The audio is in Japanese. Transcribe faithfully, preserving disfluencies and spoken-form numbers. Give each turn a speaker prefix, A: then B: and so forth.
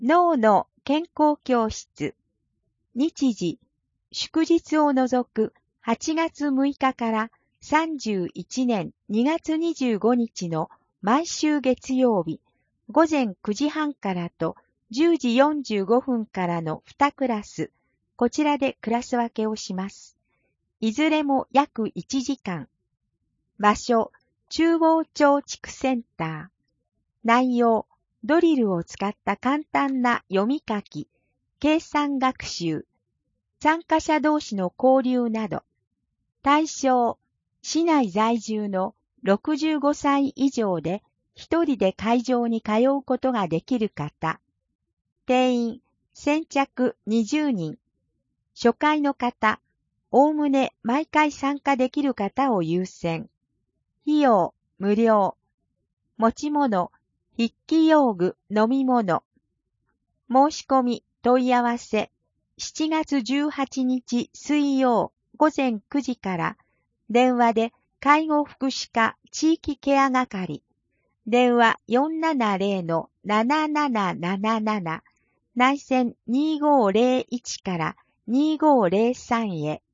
A: 脳の健康教室。日時、祝日を除くはちがつむいかからさんじゅういちねんにがつにじゅうごにちの毎週月曜日、ごぜんくじはんからとじゅうじよんじゅうごふんからのにクラス、こちらでクラス分けをします。いずれも約いちじかん。場所、中央町地区センター。内容、ドリルを使った簡単な読み書き、計算学習、参加者同士の交流など。対象、市内在住のろくじゅうごさい以上で一人で会場に通うことができる方。定員、先着にじゅうにん。初回の方、おおむね毎回参加できる方を優先。費用、無料。持ち物、筆記用具、飲み物。申し込み、問い合わせ。しちがつじゅうはちにち水曜ごぜんくじから電話で介護福祉課地域ケア係。電話 よんななぜろ ななななななな 内線にーごーぜろいちからにーごーぜろさんへ。